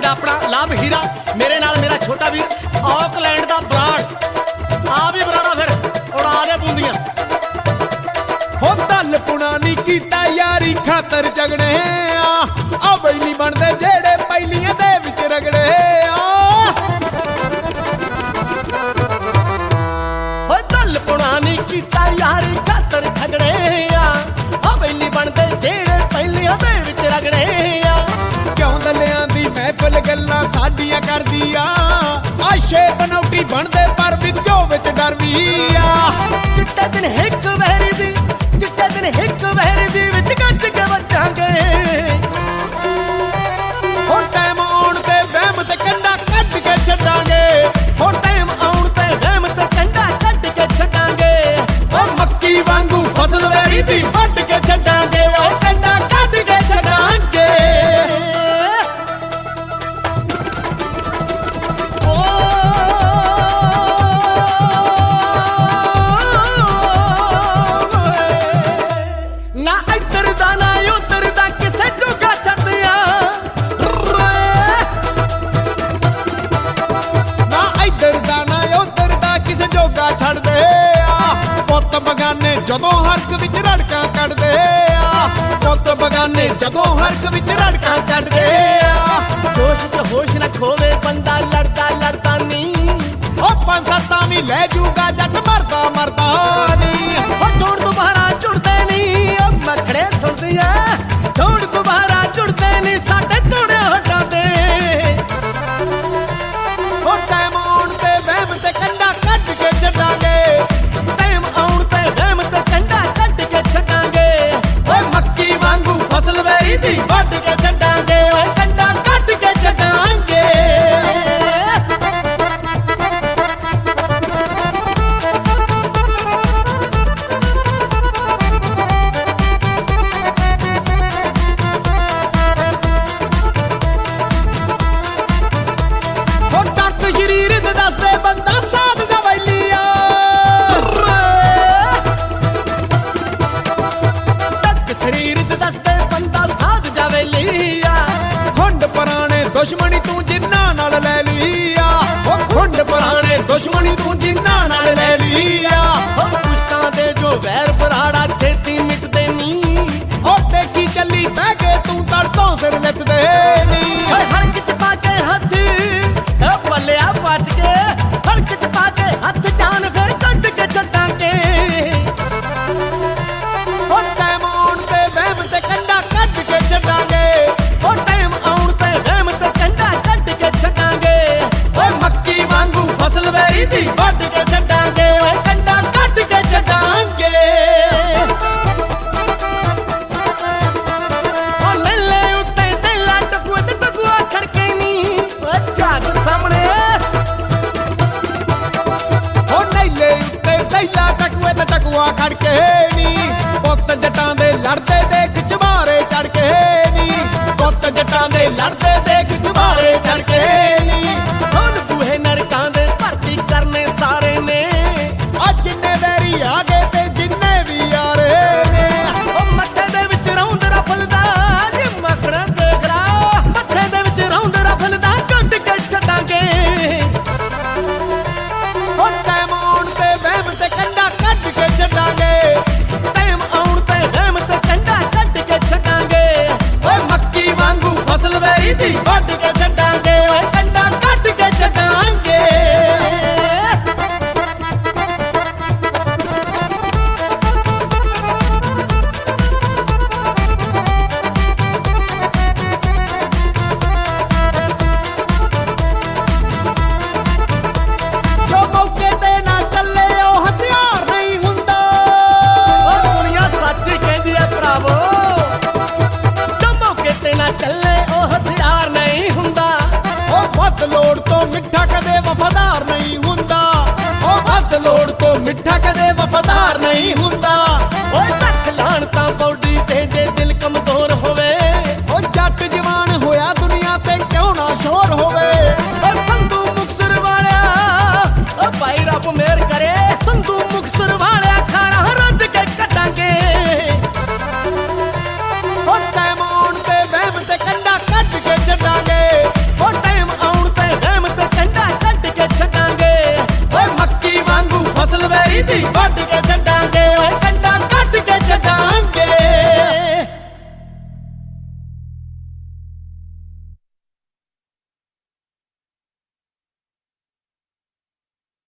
साडा अपना लाभ हीरा, मेरे नाल मेरा छोटा वीर ऑकलैंड दा बराड़, आ भी बराड़ा फिर उड़ा दे बूंदियां। हो दल पुना नहीं कीता यारी खातर झगड़े आ बई नहीं बनदे जेड़े पैलियां दे विच रगड़े हो दल पुना नहीं कीता यारी खातर झगड़े आ बई नहीं बनदे जेड़े पैलियां दे विच रगड़े क्यों दलियां दी महफिल गल्लां साडियां करदी आ शे बनौटी बनदे पर विचों विच डर वी आ चिट्टे दिन हिक वहरी दी, चिट्टे दिन हिक वहरी दी विच गज के वजांगे। हो टाइम आउण ते वहम ते कंडा कट के छड्डांगे हो टाइम आउण ते वहम ते कंडा कट के छड्डांगे ओ मक्की वांगू फसल वैरी दी वट के छड्डांगे ओ कंडा कट के छड्डांगे। ना इधर दा ना उधर दा किसे जोगा छड्डिया, ना इधर दा ना उधर दा किसे जोगा छड़ दे पुत बगाने जदों हरक विच रड़का कढदे पुत बगाने जदों हरक विच रड़का कढदे जोश च होश न खोवे बंदा लड़दा लड़दा नहीं ओ पंसता भी लै जूगा जट मरदा मरदा नहीं हो जोड़ दोबारा जुड़दे नहीं अब मखड़े सुनदी है जोड़ दोबारा जुड़दे नहीं साडे तोड़े हटांदे ओ टाइम आउण ते वहम ते कंडा कट के छड्डांगे टाइम आउण ते वहम ते कंडा कट के छड्डांगे ओ मक्की वांगू फसल वैरी दी वट के छड्डांगे ओ कंडा कट के छड्डांगे। हो टक शरीर ते दसदे बंदा साध दा वैली तक शरीर च दसदे बंदा साध जावे लिया खुंड पुराने दुश्मनी तू जिन्ना नाल लै लिया ओ खुंड पुराने दुश्मनी तू जिन्ना नाल लै लिया हो पुश्तां दे जो वैर बराड़ा छेती मिटदे नी ओ देखी चली बह के तू तड़कों सिर लिपदे नी हड़क च पाके हथ पलिया बच के हड़क च पाके हथ जान फिर कट के छड्डांगे ओ टाइम आउण ते वहम ते कंडा कट के छड्डांगे हो टाइम आउण ते वहम ते कंडा कट के छड्डांगे ओ मक्की वांगू फसल वैरी दी वट के छड्डांगे ओ कंडा कट के छड्डांगे। ओ मेले उत्ते तेला टकुआ ते टकुआ खड़के नी झाग सामने ओ नैले उत्ते सैला टकुए ते टकुआ खड़के नी पुੱਤ ਜੱਟਾਂ ਦੇ ਲੜਦੇ ਦੇਖ ਚੁਬਾਰੇ ਚੜ ਕੇ ਨੀ ਪੁੱਤ ਜੱਟਾਂ ਦੇ ਲੜਦੇ ਦੇਖ ਚੁਬਾਰੇ ਚੜ ਕੇ ਨੀ ਹੁਣ ਬੂਹੇ ਨਰਕਾਂ ਦੇ ਭਰਤੀ ਕਰਨੇ ਸਾਰੇ ਨੇ ਆ ਜਿੰਨੇ ਵੈਰੀ ਆ ਗਏ ਤੇ ਜਿੰਨੇ ਵੀ ਆ ਰਹੇ ਨੇ ਉਹ ਮੱਥੇ ਦੇ ਵਿੱਚ ਰੌਂਦ ਰਫਲਦਾ ਜੇ ਮਕੜਾ ਦੇਖਦਾ ਮੱਥੇ ਦੇ ਵਿੱਚ ਰੌਂਦ ਰਫਲਦਾ ਕੱਢ ਕੇ ਛੱਡਾਂਗੇ ਉਹ ਟਾਈਮ ਆਉਣ ਤੇ ਵਹਿਮ ਤੇ ਕੰਡਾ ਕੱਢ ਕੇ ਛੱਡਾਂਗੇ ਟਾਈਮ ਆਉਣ ਤੇ ਵਹਿਮ ਤੇ ਕੰਡਾ ਕੱਢ ਕੇ ਛੱਡਾਂਗੇ ਓਏ ਮੱਕੀ ਵਾਂਗੂ ਫਸਲ ਵੈਰੀ ਦੀ ਵੱਢ ਕੇ ਛੱਡਾਂਗੇ ਓਏ ਕੰਡਾ ਕੱਢ ਕੇ ਛੱਡਾਂਗੇ। ਜੋ ਮੌਕੇ ਤੇ ਨਾ ਚੱਲੇ ਉਹ ਹਥਿਆਰ ਨਹੀਂ ਹੁੰਦਾ ਉਹ ਦੁਨੀਆ ਸੱਚ ਕਹਿੰਦੀ ਐ ਭਰਾਵੋ ਜੋ ਮੌਕੇ ਤੇ ਨਾ ਚੱਲੇ ਉਹ ਹਥਿਆਰ ਨਹੀਂ ਹੁੰਦਾ ਉਹ ਵੱਧ ਲੋੜ ਤੋਂ ਮਿੱਠਾ ਕਦੇ ਵਫਾਦਾਰ ਨਹੀਂ ਹੁੰਦਾ ਉਹ ਵੱਧ ਲੋੜ ਤੋਂ ਮਿੱਠਾ ਕਦੇ ਵਫਾਦਾਰ ਨਹੀਂ ਹੁੰਦਾ।